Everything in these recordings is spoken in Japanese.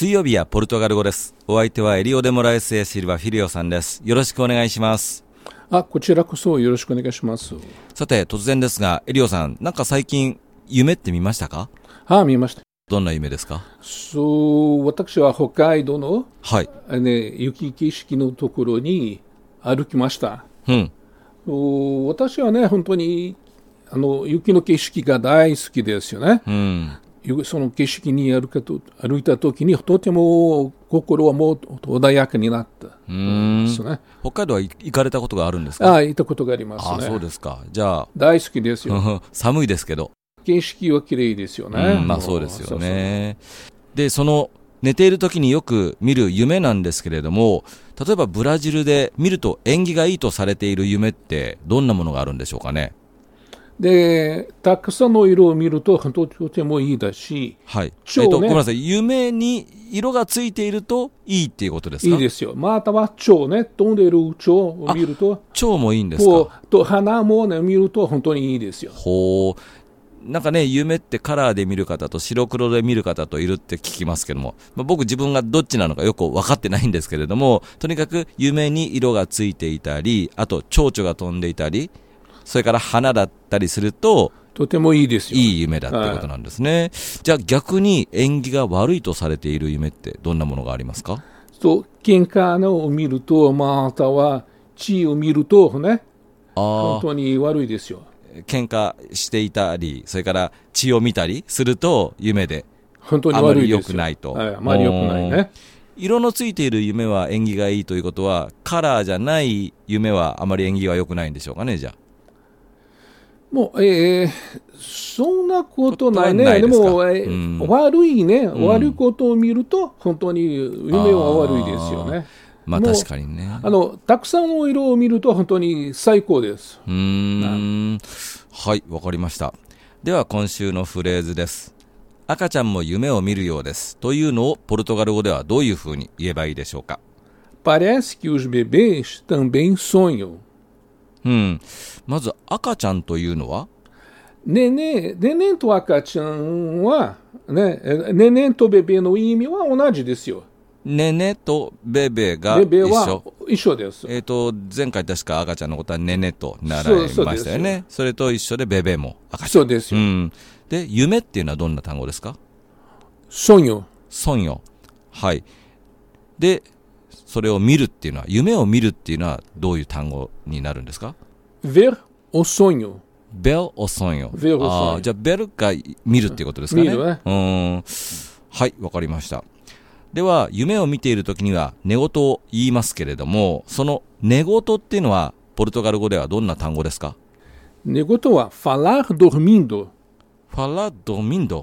水曜日はポルトガル語です。お相手はエリオデモラエスエシルバフィリオさんです。よろしくお願いします。 こちらこそよろしくお願いします。 さて突然ですが、エリオさん、なんか最近夢って見ましたか？ 見ました。 どんな夢ですか？ 私は北海道の、 はい、 雪景色のところに歩きました。私はね、本当に雪の景色が大好きですよね。その景色に歩いたときにとても心はもう穏やかになったですね。 北海道は行かれたことがあるんですか？ 行ったことがありますね。 そうですか。じゃあ大好きですよ。 寒いですけど景色は綺麗ですよね。 そうですよね。で、その寝ている時によく見る夢なんですけれども、例えばブラジルで見ると縁起がいいとされている夢ってどんなものがあるんでしょうかね？ で、たくさんの色を見るととてもいいだし、 ごめんなさい、夢に色がついているといいっていうことですか？ いいですよ。または蝶ね、飛んでいる蝶を見ると、 蝶もいいんですか？ と花もね、見ると本当にいいですよ。 なんかね、夢ってカラーで見る方と白黒で見る方といるって聞きますけども、僕自分がどっちなのかよく分かってないんですけれども、とにかく夢に色がついていたり、あと蝶々が飛んでいたり、それから花だったりするととてもいいですよ。 いい夢だってことなんですね。じゃあ逆に縁起が悪いとされている夢ってどんなものがありますか？ 喧嘩を見ると、または血を見るとね、本当に悪いですよ。 喧嘩していたり、それから血を見たりすると夢で本当に悪いですよ。 あまり良くないと。 あまり良くないね。 色のついている夢は縁起がいいということは、カラーじゃない夢はあまり縁起は良くないんでしょうかね？じゃあもう、そんなことないね。でも、悪いことを見ると本当に夢は悪いですよね。 確かにね。 たくさんの色を見ると本当に最高です。 はい、わかりました。では今週のフレーズです。赤ちゃんも夢を見るようですというのをポルトガル語ではどういうふうに言えばいいでしょうか？ Parece que os bebês também sonham。 まず赤ちゃんというのは、 ネネと赤ちゃんは、ネネとベベの意味は同じですよ。 ネネとベベが一緒。 ベベは一緒です。 前回確か赤ちゃんのことはネネと習いましたよね。それと一緒でベベも赤ちゃん。 そうですよ。 で、夢っていうのはどんな単語ですか？ ソンヨ。 はい。で、それを見るっていうのは、夢を見るっていうのはどういう単語になるんですか？ ver o sonho。 ver o sonho。じゃあベルが見るっていうことですかね？ 見るね。 はい、わかりました。では夢を見ているときには寝言を言いますけれども、その寝言っていうのはポルトガル語ではどんな単語ですか？ 寝言は falar dormindo。falar dormindo。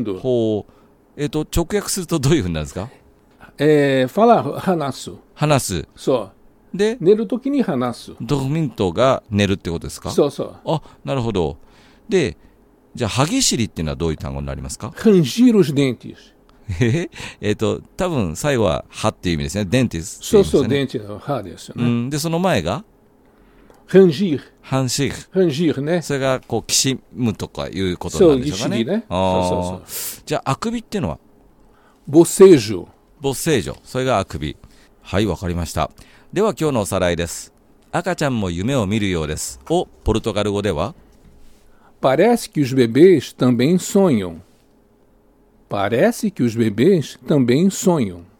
直訳するとどういうふうになるんですか ？falar 話す。そう。で寝るときに話す。 dormindo が寝るってことですか？ そうそう。 なるほど。で、じゃあ歯ぎしりっていうのはどういう単語になりますか ？ranger os dentes。 多分最後は歯っていう意味ですね。デンティス、ね。 そう、デンティスの歯ですよね。 で、その前が ranger ね。それがこうきしむとかいうことなんでしょうかね。 そう。 じゃああくびっていうのは bocejo。 それがあくび。はい、わかりました。では今日のおさらいです。赤ちゃんも夢を見るようですをポルトガル語では Parece que os bebês também sonham。Parece que os bebês também sonham.